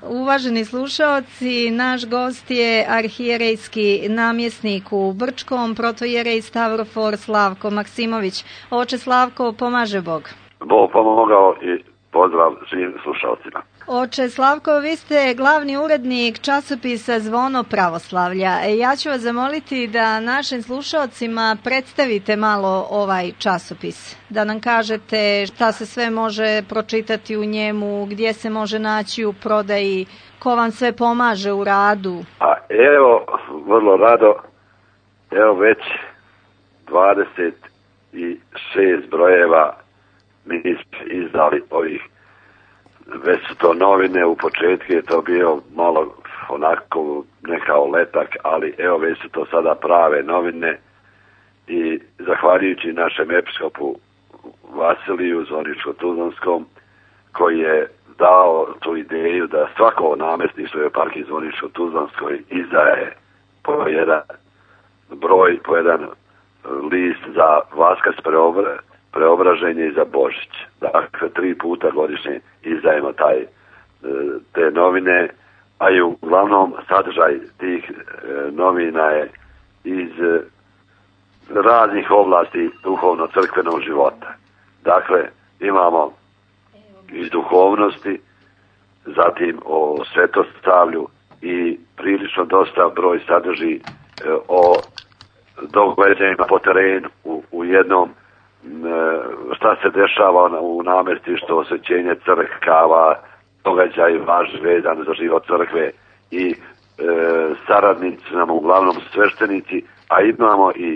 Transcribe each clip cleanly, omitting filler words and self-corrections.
Uvaženi slušaoci, naš gost je arhijerejski namjesnik u Brčkom, protojerej Stavrofor Slavko Maksimović. Oče Slavko, pomaže Bog. Bog pomogao i pozdrav svim slušalcima. Oče Slavko, vi ste glavni urednik časopisa Zvono pravoslavlja. Ja ću vas zamoliti da našim slušalcima predstavite malo ovaj časopis. Da nam kažete šta se sve može pročitati u njemu, gdje se može naći u prodaji, ko vam sve pomaže u radu. A evo, vrlo rado, evo već 26 brojeva mi izdali ovih. Već su to novine, u početku je to bio malo onako nekao letak, ali evo već su to sada prave novine i zahvaljujući našem episkopu Vasiliju Zvorničko-Tuzlanskom koji je dao tu ideju da svako namjesništvo u eparhiji Zvorničko-Tuzlanskoj izdaje po jedan broj, po jedan list za Vaskrs preobraženje i za Božić. Dakle, 3 puta godišnje izdajemo te novine, a i uglavnom sadržaj tih novina je iz raznih oblasti duhovno-crkvenog života. Dakle, imamo iz duhovnosti, zatim o svetosavlju i prilično dosta broj sadrži o događajima po terenu u jednom šta se dešava u namjestištu, osvećenje crkava, događaj važni vezan za život crkve i saradnici nam uglavnom sveštenici, a imamo i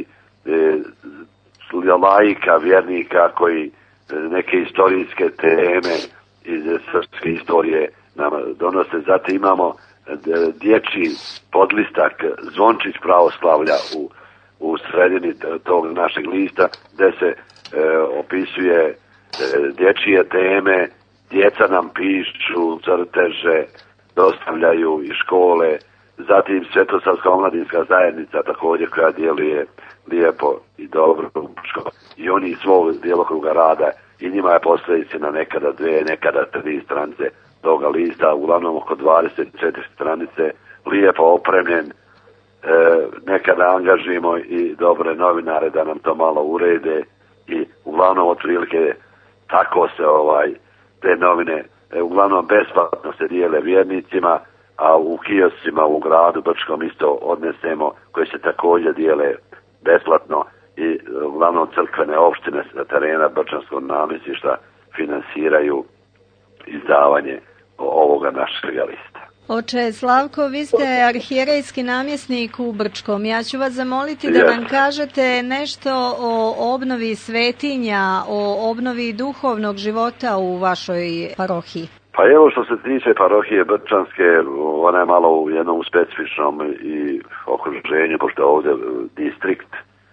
laika, vjernika koji neke historijske teme iz srpske historije nam donose. Zatim imamo dječji podlistak Zvončić pravoslavlja u sredini tog našeg lista gdje se opisuje dječje teme, djeca nam pišu crteže, dostavljaju iz škole, zatim Svetosavska omladinska zajednica također koja djeluje lijepo i dobro i oni iz svog djelokruga rada i njima je posljedice na nekada 2, nekada 3 stranice toga lista, uglavnom oko 24 stranice, lijepo opremljen. Nekada angažimo i dobre novinare da nam to malo urede i uglavnom otprilike tako se te novine uglavnom besplatno se dijele vjernicima, a u kioscima u gradu Brčkom isto odnesemo koji se također dijele besplatno i uglavnom crkvene opštine sa terena Brčanskog namjesništva finansiraju izdavanje ovoga našeg lista. Oče Slavko, vi ste arhijerejski namjesnik u Brčkom. Ja ću vas zamoliti da nam kažete nešto o obnovi svetinja, o obnovi duhovnog života u vašoj parohiji. Pa evo što se tiče parohije Brčanske, ona je malo u jednom specifičnom i okruženju, pošto je ovdje distrikt,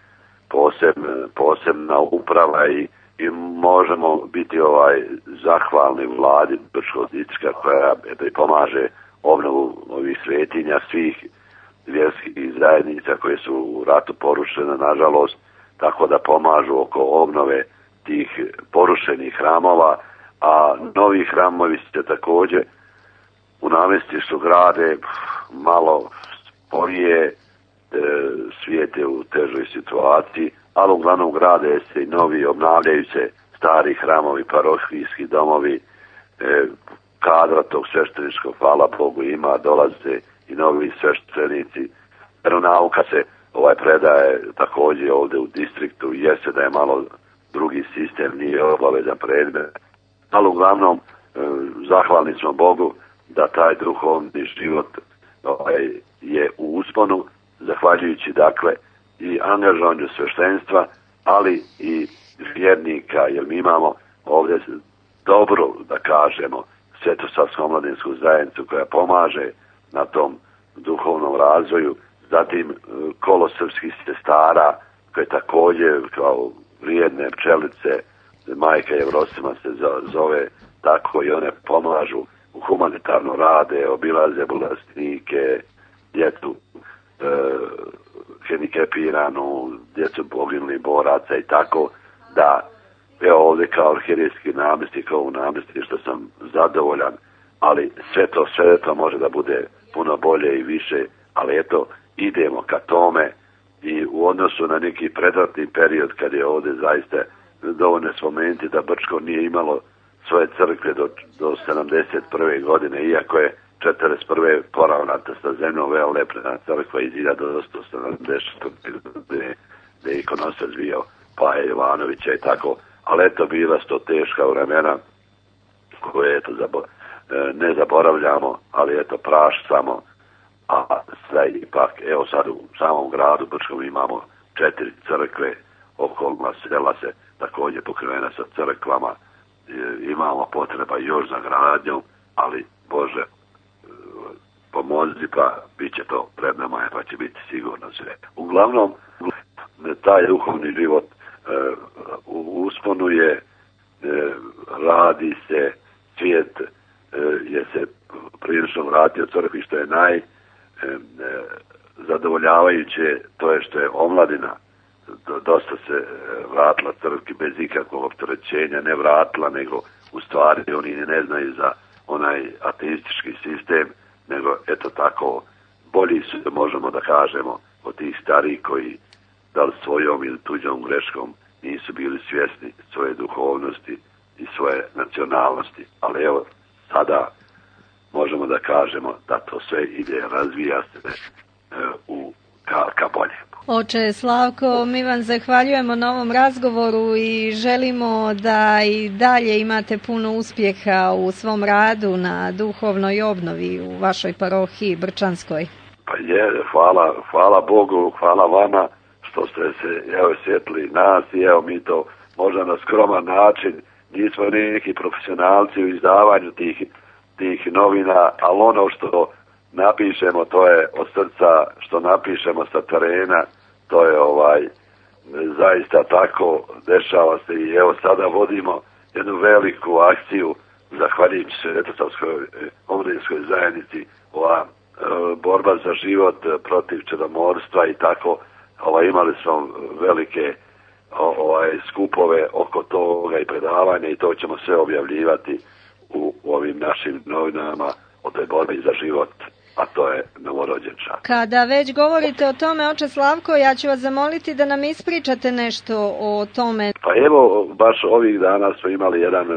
posebna uprava i možemo biti zahvalni vladi Brčkog distrikta koja pomaže obnovu ovih svetinja svih vjerskih zajednica koje su u ratu porušene, nažalost, tako da pomažu oko obnove tih porušenih hramova, a novi hramovi se također u namjestištu grade malo sporije, svijet je u težoj situaciji, ali uglavnom grade se i novi, obnavljaju se stari hramovi, parohijski domovi, kadra tog svešteničkog, hvala Bogu, ima, dolaze i novi sveštenici. Veronauka se predaje također ovdje u distriktu, jeste da je malo drugi sistem, nije obavezan predmet, ali uglavnom zahvalni smo Bogu da taj duhovni život je u usponu, zahvaljujući dakle i angažovanju sveštenstva, ali i vjernika, jer mi imamo ovdje dobro, da kažemo, Svetosavsku omladinsku zajednicu koja pomaže na tom duhovnom razvoju, zatim kolo srpskih sestara koje također kao vrijedne pčelice, majka Jevrosima se zove tako, i one pomažu u humanitarno rade, obilaze bolesnike, djecu hendikepiranu, djecu poginulih boraca i tako da evo ovdje kao arhijerejski namjesnik, ovu namjesnik što sam zadovoljan ali sve to može da bude puno bolje i više, ali eto, idemo ka tome i u odnosu na neki predratni period kad je ovdje zaista dovoljno spomenuti da Brčko nije imalo svoje crkve do 71. godine, iako je 41. poravnata sa zemljom velelepna crkva iz 1970. godine gdje je ikonostac bio Paja Jovanovića i tako, ali eto bila su to teška vremena koje eto ne zaboravljamo, ali eto praštamo, a sve ipak, evo sad u samom gradu Brčkom imamo 4 crkve, okolna sela se također pokrivena sa crkvama, imamo potreba još za gradnjom, ali Bože pomozi pa bit će to pred nama pa će biti sigurno sve. Uglavnom, taj duhovni život uspunuje, radi se, svijet je se prilično vratio crkvi, što je najzadovoljavajuće, to je što je omladina dosta se vratila crkvi bez ikakvog opterećenja, ne vratila, nego u stvari oni ne znaju za onaj ateistički sistem, nego eto tako bolji su, možemo da kažemo, od tih starih koji da li svojom ili tuđom greškom nisu bili svjesni svoje duhovnosti i svoje nacionalnosti. Ali evo, sada možemo da kažemo da to sve ide, razvija se ka bolje. Oče Slavko, mi vam zahvaljujemo na ovom razgovoru i želimo da i dalje imate puno uspjeha u svom radu na duhovnoj obnovi u vašoj parohiji Brčanskoj. Pa je, hvala Bogu, hvala vama što ste se sjetili nas i evo mi to možda na skroman način, nismo neki profesionalci u izdavanju tih novina, ali ono što napišemo to je od srca, što napišemo sa terena, to je zaista tako, dešava se i evo sada vodimo jednu veliku akciju zahvaljujući Svetosavskoj omladinskoj zajednici, ova borba za život protiv čedomorstva i tako, imali smo velike skupove oko toga i predavanja i to ćemo sve objavljivati u ovim našim novinama o toj borbi za život, a to je novorođenčak. Kada već govorite o tome, oče Slavko, ja ću vas zamoliti da nam ispričate nešto o tome. Pa evo, baš ovih dana smo imali jedan,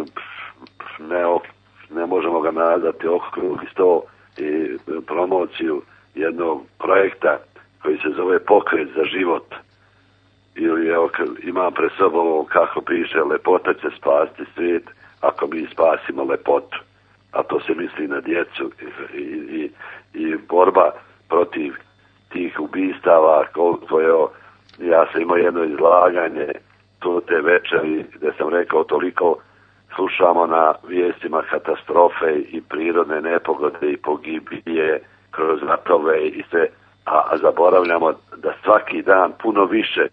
ne možemo ga nazvati, okrugli sto i promociju jednog projekta koji se zove Pokret za život. Ili evo, imam pre sobom kako piše, lepota će spasti svijet ako mi spasimo lepotu. A to se misli na djecu i borba protiv tih ubistava, koliko je, ja sam imao jedno izlaganje tu te večeri gdje sam rekao toliko slušamo na vijestima katastrofe i prirodne nepogode i pogibije kroz ratove i sve, a zaboravljamo da svaki dan puno više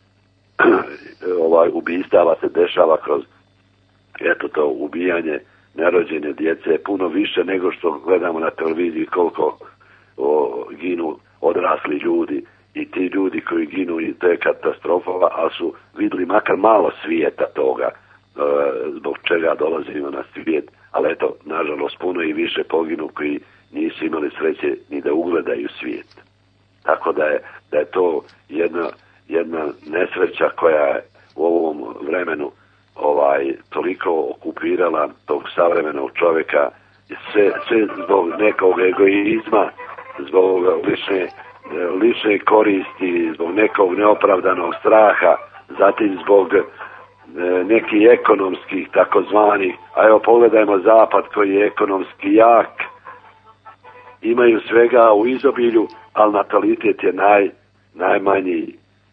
ubistava se dešava kroz eto to ubijanje nerođene djece, puno više nego što gledamo na televiziji koliko ginu odrasli ljudi i ti ljudi koji ginu i to je katastrofa, a su vidjeli makar malo svijeta toga zbog čega dolazimo na svijet, ali eto, nažalost, puno i više poginu koji nisu imali sreće ni da ugledaju svijet. Tako da je to jedna nesreća koja je u ovom vremenu toliko okupirala tog savremenog čovjeka, sve zbog nekog egoizma, zbog lične koristi, zbog nekog neopravdanog straha, zatim zbog nekih ekonomskih takozvanih, a evo pogledajmo zapad koji je ekonomski jak, imaju svega u izobilju, ali natalitet je najmanji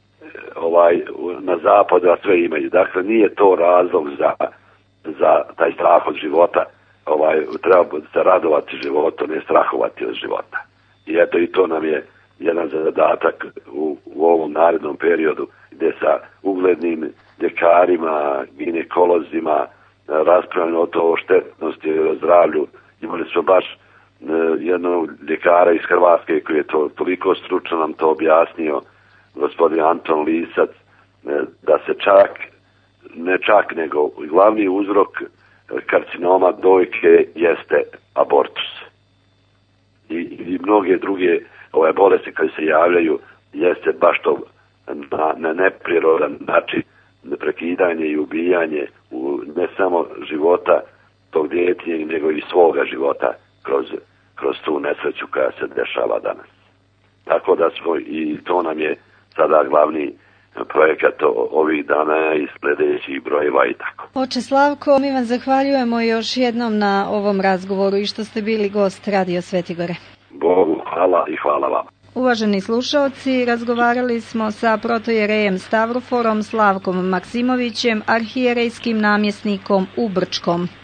na zapadu, a sve imaju. Dakle, nije to razlog za taj strah od života. Treba se radovati životu, ne strahovati od života. I eto, i to nam je jedan zadatak u ovom narednom periodu, gdje sa uglednim ljekarima, ginekolozima raspravljamo o to o štetnosti o zdravlju. Imali smo baš jednog ljekara iz Hrvatske koji je to toliko stručno nam to objasnio, gospodin Anton Lisac, da se nego glavni uzrok karcinoma dojke jeste abortus. I mnoge druge bolesti koje se javljaju jeste baš to na neprirodan način prekidanje i ubijanje ne samo života tog djetinja, nego i svoga života kroz tu nesreću koja se dešava danas. Tako da smo, i to nam je sada glavni projekat ovih dana i sljedećih brojeva i tako. Oče Slavko, mi vam zahvaljujemo još jednom na ovom razgovoru i što ste bili gost Radio Svetigore. Bogu hvala i hvala vam. Uvaženi slušaoci, razgovarali smo sa protojerejem Stavroforom Slavkom Maksimovićem, arhijerejskim namjesnikom u Brčkom.